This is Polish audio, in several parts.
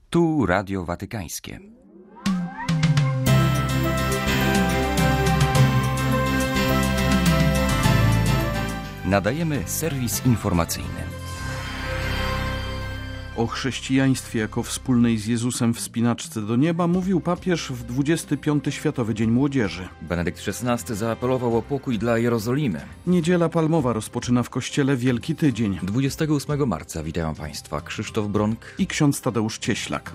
Tu Radio Watykańskie. Nadajemy serwis informacyjny. O chrześcijaństwie jako wspólnej z Jezusem wspinaczce do nieba mówił papież w 25. Światowy Dzień Młodzieży. Benedykt XVI zaapelował o pokój dla Jerozolimy. Niedziela Palmowa rozpoczyna w Kościele Wielki Tydzień. 28 marca witają Państwa Krzysztof Bronk i ksiądz Tadeusz Cieślak.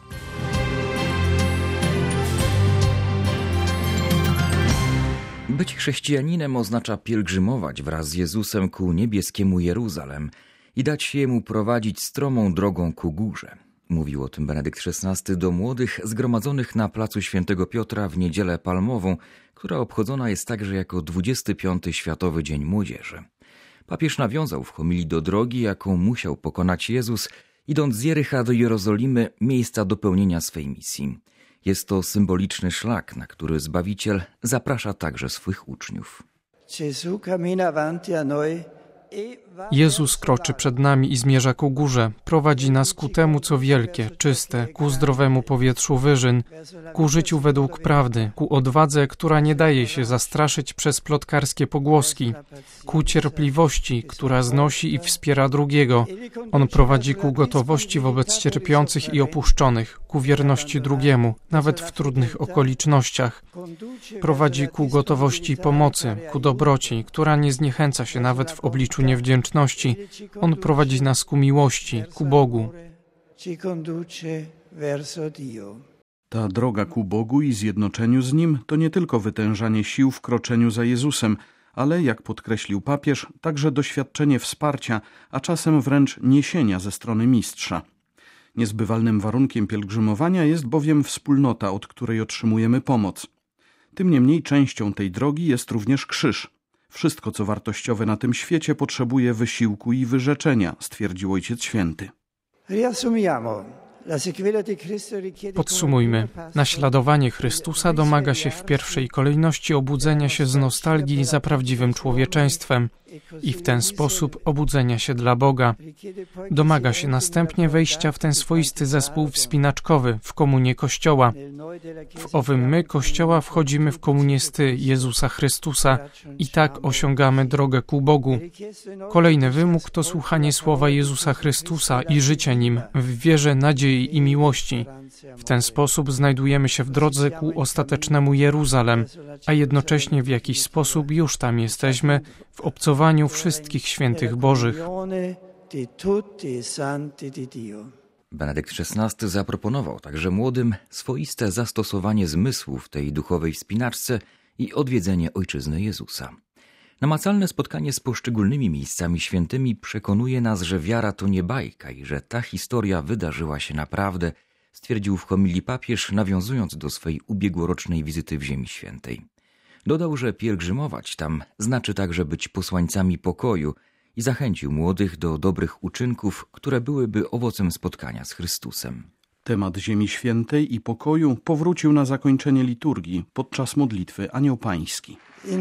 Być chrześcijaninem oznacza pielgrzymować wraz z Jezusem ku niebieskiemu Jeruzalem i dać się Jemu prowadzić stromą drogą ku górze. Mówił o tym Benedykt XVI do młodych zgromadzonych na placu Świętego Piotra w Niedzielę Palmową, która obchodzona jest także jako 25. Światowy Dzień Młodzieży. Papież nawiązał w homilii do drogi, jaką musiał pokonać Jezus, idąc z Jericha do Jerozolimy, miejsca dopełnienia swej misji. Jest to symboliczny szlak, na który Zbawiciel zaprasza także swych uczniów. Jezus kroczy przed nami i zmierza ku górze. Prowadzi nas ku temu, co wielkie, czyste, ku zdrowemu powietrzu wyżyn, ku życiu według prawdy, ku odwadze, która nie daje się zastraszyć przez plotkarskie pogłoski, ku cierpliwości, która znosi i wspiera drugiego. On prowadzi ku gotowości wobec cierpiących i opuszczonych, ku wierności drugiemu, nawet w trudnych okolicznościach. Prowadzi ku gotowości pomocy, ku dobroci, która nie zniechęca się nawet w obliczu niewdzięczności. On prowadzi nas ku miłości, ku Bogu. Ta droga ku Bogu i zjednoczeniu z Nim to nie tylko wytężanie sił w kroczeniu za Jezusem, ale, jak podkreślił papież, także doświadczenie wsparcia, a czasem wręcz niesienia ze strony mistrza. Niezbywalnym warunkiem pielgrzymowania jest bowiem wspólnota, od której otrzymujemy pomoc. Tym niemniej częścią tej drogi jest również krzyż. Wszystko, co wartościowe na tym świecie, potrzebuje wysiłku i wyrzeczenia, stwierdził Ojciec Święty. Podsumujmy. Naśladowanie Chrystusa domaga się w pierwszej kolejności obudzenia się z nostalgii za prawdziwym człowieczeństwem i w ten sposób obudzenia się dla Boga. Domaga się następnie wejścia w ten swoisty zespół wspinaczkowy, w komunię Kościoła. W owym my, Kościoła, wchodzimy w komunię z Ty, Jezusa Chrystusa, i tak osiągamy drogę ku Bogu. Kolejny wymóg to słuchanie słowa Jezusa Chrystusa i życie Nim w wierze, nadziei i miłości. W ten sposób znajdujemy się w drodze ku ostatecznemu Jeruzalem, a jednocześnie w jakiś sposób już tam jesteśmy, w obcowaniu wszystkich świętych Bożych. Benedykt XVI zaproponował także młodym swoiste zastosowanie zmysłów tej duchowej wspinaczce i odwiedzenie Ojczyzny Jezusa. Namacalne spotkanie z poszczególnymi miejscami świętymi przekonuje nas, że wiara to nie bajka i że ta historia wydarzyła się naprawdę, stwierdził w homilii papież, nawiązując do swej ubiegłorocznej wizyty w Ziemi Świętej. Dodał, że pielgrzymować tam znaczy także być posłańcami pokoju i zachęcił młodych do dobrych uczynków, które byłyby owocem spotkania z Chrystusem. Temat Ziemi Świętej i pokoju powrócił na zakończenie liturgii podczas modlitwy Anioł Pański.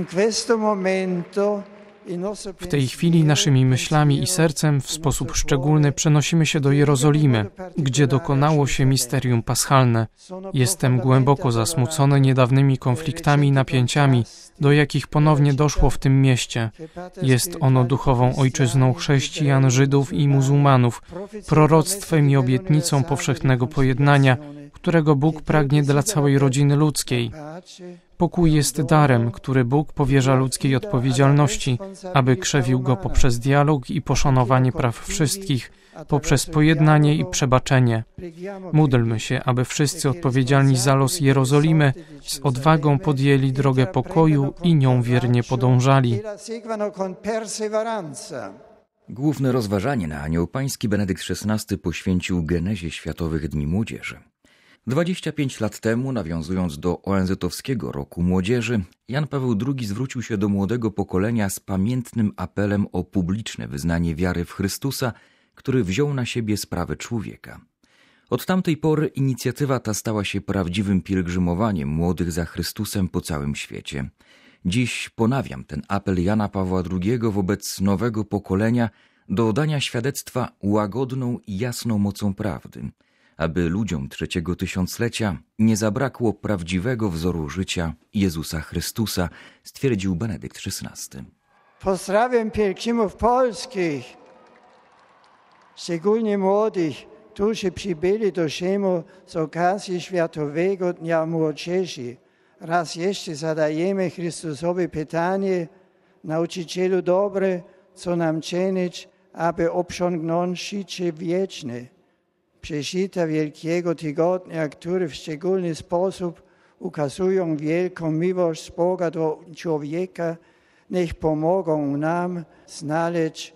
W tej chwili naszymi myślami i sercem w sposób szczególny przenosimy się do Jerozolimy, gdzie dokonało się misterium paschalne. Jestem głęboko zasmucony niedawnymi konfliktami i napięciami, do jakich ponownie doszło w tym mieście. Jest ono duchową ojczyzną chrześcijan, Żydów i muzułmanów, proroctwem i obietnicą powszechnego pojednania, którego Bóg pragnie dla całej rodziny ludzkiej. Pokój jest darem, który Bóg powierza ludzkiej odpowiedzialności, aby krzewił go poprzez dialog i poszanowanie praw wszystkich, poprzez pojednanie i przebaczenie. Módlmy się, aby wszyscy odpowiedzialni za los Jerozolimy z odwagą podjęli drogę pokoju i nią wiernie podążali. Główne rozważanie na Anioł Pański Benedykt XVI poświęcił genezie Światowych Dni Młodzieży. 25 lat temu, nawiązując do ONZ-owskiego Roku Młodzieży, Jan Paweł II zwrócił się do młodego pokolenia z pamiętnym apelem o publiczne wyznanie wiary w Chrystusa, który wziął na siebie sprawę człowieka. Od tamtej pory inicjatywa ta stała się prawdziwym pielgrzymowaniem młodych za Chrystusem po całym świecie. Dziś ponawiam ten apel Jana Pawła II wobec nowego pokolenia do dania świadectwa łagodną i jasną mocą prawdy, aby ludziom trzeciego tysiąclecia nie zabrakło prawdziwego wzoru życia Jezusa Chrystusa, stwierdził Benedykt XVI. Pozdrawiam pielgrzymów polskich, szczególnie młodych, którzy przybyli do Rzymu z okazji Światowego Dnia Młodzieży. Raz jeszcze zadajemy Chrystusowi pytanie: nauczycielu dobry, co nam czynić, aby osiągnąć życie wieczne? Przeżycia Wielkiego Tygodnia, które w szczególny sposób ukazują wielką miłość Boga do człowieka, niech pomogą nam znaleźć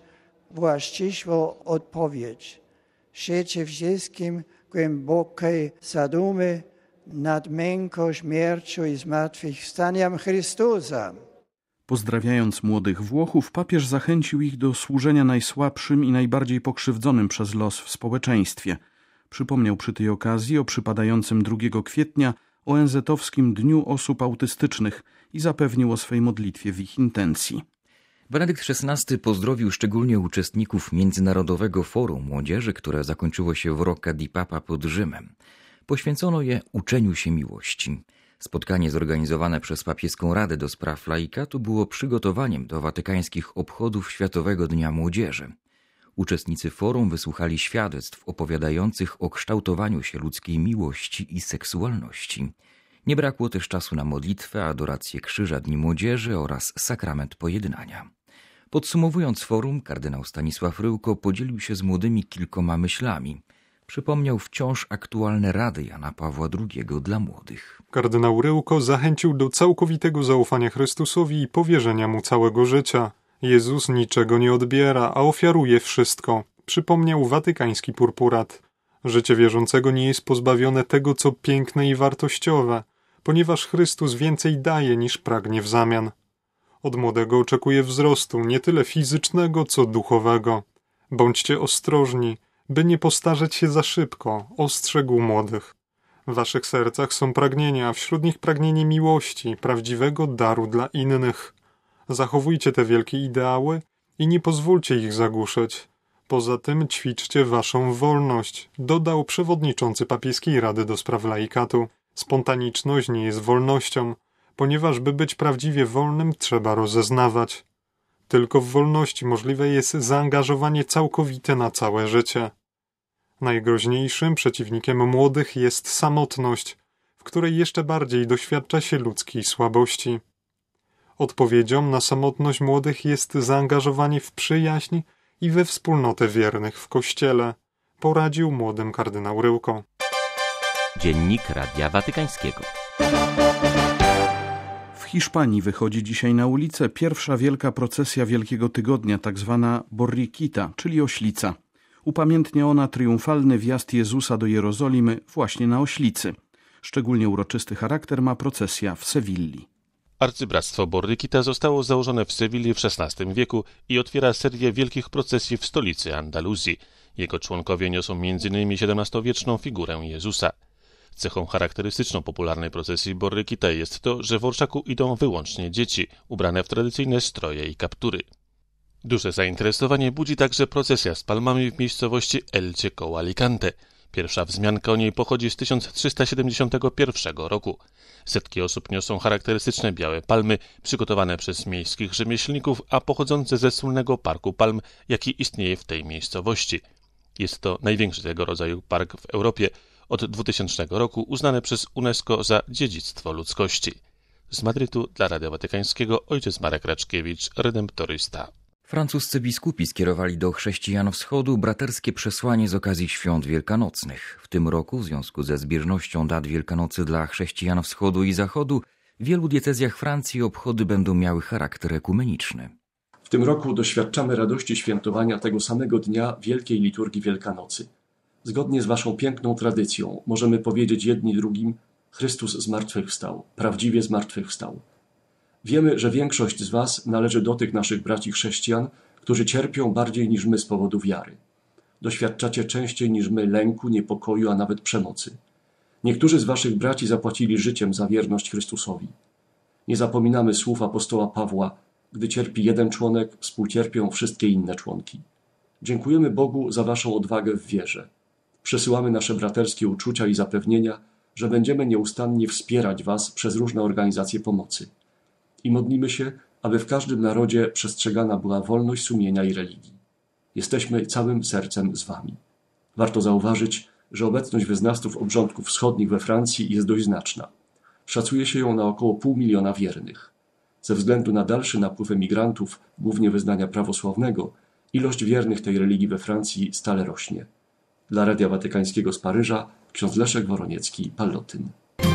właściwą odpowiedź. Życzę wszystkim głębokiej zadumy nad męką, śmiercią i zmartwychwstaniem Chrystusa. Pozdrawiając młodych Włochów, papież zachęcił ich do służenia najsłabszym i najbardziej pokrzywdzonym przez los w społeczeństwie. Przypomniał przy tej okazji o przypadającym 2 kwietnia ONZ-owskim Dniu Osób Autystycznych i zapewnił o swej modlitwie w ich intencji. Benedykt XVI pozdrowił szczególnie uczestników Międzynarodowego Forum Młodzieży, które zakończyło się w Rocca di Papa pod Rzymem. Poświęcono je uczeniu się miłości. Spotkanie zorganizowane przez Papieską Radę do Spraw Laikatu było przygotowaniem do watykańskich obchodów Światowego Dnia Młodzieży. Uczestnicy forum wysłuchali świadectw opowiadających o kształtowaniu się ludzkiej miłości i seksualności. Nie brakło też czasu na modlitwę, adorację Krzyża Dni Młodzieży oraz sakrament pojednania. Podsumowując forum, kardynał Stanisław Ryłko podzielił się z młodymi kilkoma myślami. Przypomniał wciąż aktualne rady Jana Pawła II dla młodych. Kardynał Ryłko zachęcił do całkowitego zaufania Chrystusowi i powierzenia Mu całego życia. Jezus niczego nie odbiera, a ofiaruje wszystko, przypomniał watykański purpurat. Życie wierzącego nie jest pozbawione tego, co piękne i wartościowe, ponieważ Chrystus więcej daje niż pragnie w zamian. Od młodego oczekuje wzrostu, nie tyle fizycznego, co duchowego. Bądźcie ostrożni, by nie postarzeć się za szybko, ostrzegł młodych. W waszych sercach są pragnienia, a wśród nich pragnienie miłości, prawdziwego daru dla innych. Zachowujcie te wielkie ideały i nie pozwólcie ich zagłuszyć. Poza tym ćwiczcie waszą wolność, dodał przewodniczący Papieskiej Rady do Spraw Laikatu. Spontaniczność nie jest wolnością, ponieważ by być prawdziwie wolnym trzeba rozeznawać. Tylko w wolności możliwe jest zaangażowanie całkowite na całe życie. Najgroźniejszym przeciwnikiem młodych jest samotność, w której jeszcze bardziej doświadcza się ludzkiej słabości. Odpowiedzią na samotność młodych jest zaangażowanie w przyjaźń i we wspólnotę wiernych w Kościele, poradził młodym kardynał Ryłko. Dziennik Radia Watykańskiego. W Hiszpanii wychodzi dzisiaj na ulicę pierwsza wielka procesja Wielkiego Tygodnia, tak zwana Borriquita, czyli oślica. Upamiętnia ona triumfalny wjazd Jezusa do Jerozolimy właśnie na oślicy. Szczególnie uroczysty charakter ma procesja w Sewilli. Arcybractwo Borriquita zostało założone w Sewilli w XVI wieku i otwiera serię wielkich procesji w stolicy Andaluzji. Jego członkowie niosą m.in. XVII-wieczną figurę Jezusa. Cechą charakterystyczną popularnej procesji Borriquita jest to, że w orszaku idą wyłącznie dzieci, ubrane w tradycyjne stroje i kaptury. Duże zainteresowanie budzi także procesja z palmami w miejscowości Elche koło Alicante. Pierwsza wzmianka o niej pochodzi z 1371 roku. Setki osób niosą charakterystyczne białe palmy, przygotowane przez miejskich rzemieślników, a pochodzące ze słynnego parku palm, jaki istnieje w tej miejscowości. Jest to największy tego rodzaju park w Europie, od 2000 roku uznany przez UNESCO za dziedzictwo ludzkości. Z Madrytu dla Radia Watykańskiego ojciec Marek Raczkiewicz, redemptorysta. Francuscy biskupi skierowali do chrześcijan wschodu braterskie przesłanie z okazji świąt wielkanocnych. W tym roku, w związku ze zbieżnością dat Wielkanocy dla chrześcijan wschodu i zachodu, w wielu diecezjach Francji obchody będą miały charakter ekumeniczny. W tym roku doświadczamy radości świętowania tego samego dnia Wielkiej Liturgii Wielkanocy. Zgodnie z waszą piękną tradycją możemy powiedzieć jedni drugim: Chrystus zmartwychwstał, prawdziwie zmartwychwstał. Wiemy, że większość z was należy do tych naszych braci chrześcijan, którzy cierpią bardziej niż my z powodu wiary. Doświadczacie częściej niż my lęku, niepokoju, a nawet przemocy. Niektórzy z waszych braci zapłacili życiem za wierność Chrystusowi. Nie zapominamy słów apostoła Pawła: gdy cierpi jeden członek, współcierpią wszystkie inne członki. Dziękujemy Bogu za waszą odwagę w wierze. Przesyłamy nasze braterskie uczucia i zapewnienia, że będziemy nieustannie wspierać Was przez różne organizacje pomocy. I modlimy się, aby w każdym narodzie przestrzegana była wolność sumienia i religii. Jesteśmy całym sercem z Wami. Warto zauważyć, że obecność wyznawców obrządków wschodnich we Francji jest dość znaczna. Szacuje się ją na około 500 000 wiernych. Ze względu na dalszy napływ emigrantów, głównie wyznania prawosławnego, ilość wiernych tej religii we Francji stale rośnie. Dla Radia Watykańskiego z Paryża ksiądz Leszek Woroniecki, Pallotyn.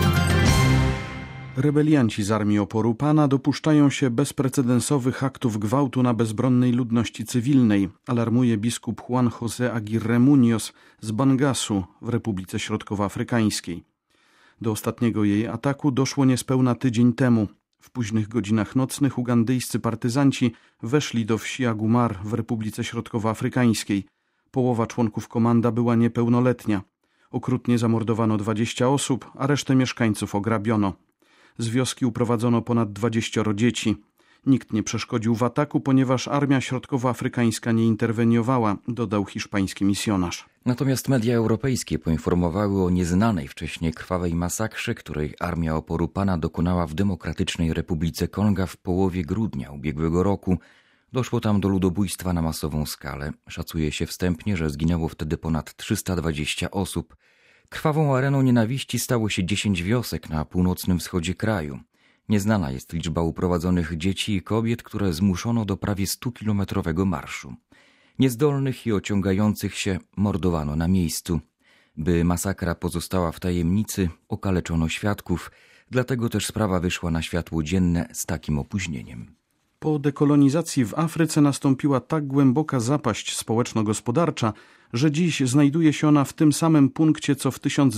Rebelianci z Armii Oporu Pana dopuszczają się bezprecedensowych aktów gwałtu na bezbronnej ludności cywilnej, alarmuje biskup Juan José Aguirre Muñoz z Bangasu w Republice Środkowoafrykańskiej. Do ostatniego jej ataku doszło niespełna tydzień temu. W późnych godzinach nocnych ugandyjscy partyzanci weszli do wsi Agumar w Republice Środkowoafrykańskiej. Połowa członków komanda była niepełnoletnia. Okrutnie zamordowano 20 osób, a resztę mieszkańców ograbiono. Z wioski uprowadzono ponad 20 dzieci. Nikt nie przeszkodził w ataku, ponieważ armia środkowoafrykańska nie interweniowała, dodał hiszpański misjonarz. Natomiast media europejskie poinformowały o nieznanej wcześniej krwawej masakrze, której Armia Oporu Pana dokonała w Demokratycznej Republice Konga w połowie grudnia ubiegłego roku. Doszło tam do ludobójstwa na masową skalę. Szacuje się wstępnie, że zginęło wtedy ponad 320 osób. Krwawą areną nienawiści stało się 10 wiosek na północnym wschodzie kraju. Nieznana jest liczba uprowadzonych dzieci i kobiet, które zmuszono do prawie 100-kilometrowego marszu. Niezdolnych i ociągających się mordowano na miejscu. By masakra pozostała w tajemnicy, okaleczono świadków, dlatego też sprawa wyszła na światło dzienne z takim opóźnieniem. Po dekolonizacji w Afryce nastąpiła tak głęboka zapaść społeczno-gospodarcza, że dziś znajduje się ona w tym samym punkcie co w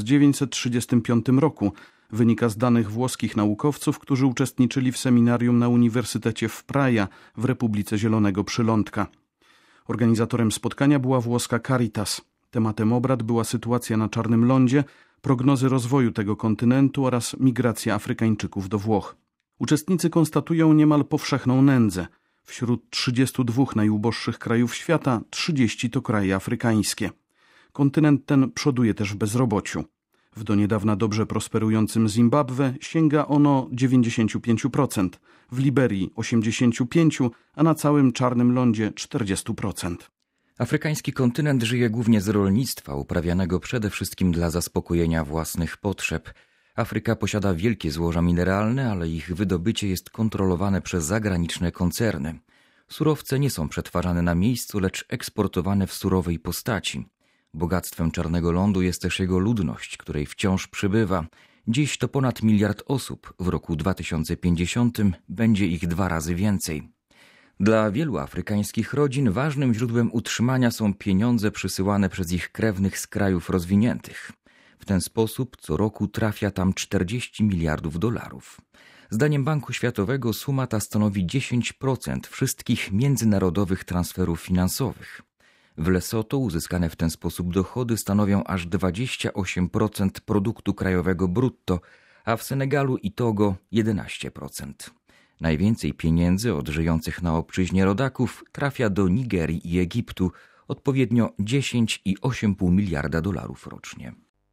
1935 roku. Wynika z danych włoskich naukowców, którzy uczestniczyli w seminarium na Uniwersytecie w Praia w Republice Zielonego Przylądka. Organizatorem spotkania była włoska Caritas. Tematem obrad była sytuacja na Czarnym Lądzie, prognozy rozwoju tego kontynentu oraz migracja Afrykańczyków do Włoch. Uczestnicy konstatują niemal powszechną nędzę. Wśród 32 najuboższych krajów świata 30 to kraje afrykańskie. Kontynent ten przoduje też w bezrobociu. W do niedawna dobrze prosperującym Zimbabwe sięga ono 95%, w Liberii 85%, a na całym Czarnym Lądzie 40%. Afrykański kontynent żyje głównie z rolnictwa, uprawianego przede wszystkim dla zaspokojenia własnych potrzeb. Afryka posiada wielkie złoża mineralne, ale ich wydobycie jest kontrolowane przez zagraniczne koncerny. Surowce nie są przetwarzane na miejscu, lecz eksportowane w surowej postaci. Bogactwem Czarnego Lądu jest też jego ludność, której wciąż przybywa. Dziś to ponad 1 miliard osób, w roku 2050 będzie ich 2 razy więcej. Dla wielu afrykańskich rodzin ważnym źródłem utrzymania są pieniądze przysyłane przez ich krewnych z krajów rozwiniętych. W ten sposób co roku trafia tam 40 miliardów dolarów. Zdaniem Banku Światowego suma ta stanowi 10% wszystkich międzynarodowych transferów finansowych. W Lesotho uzyskane w ten sposób dochody stanowią aż 28% produktu krajowego brutto, a w Senegalu i Togo 11%. Najwięcej pieniędzy od żyjących na obczyźnie rodaków trafia do Nigerii i Egiptu, odpowiednio 10 i 8,5 miliarda dolarów rocznie.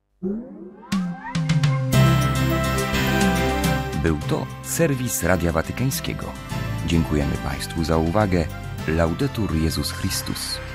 Był to serwis Radia Watykańskiego. Dziękujemy Państwu za uwagę. Laudetur Jezus Chrystus.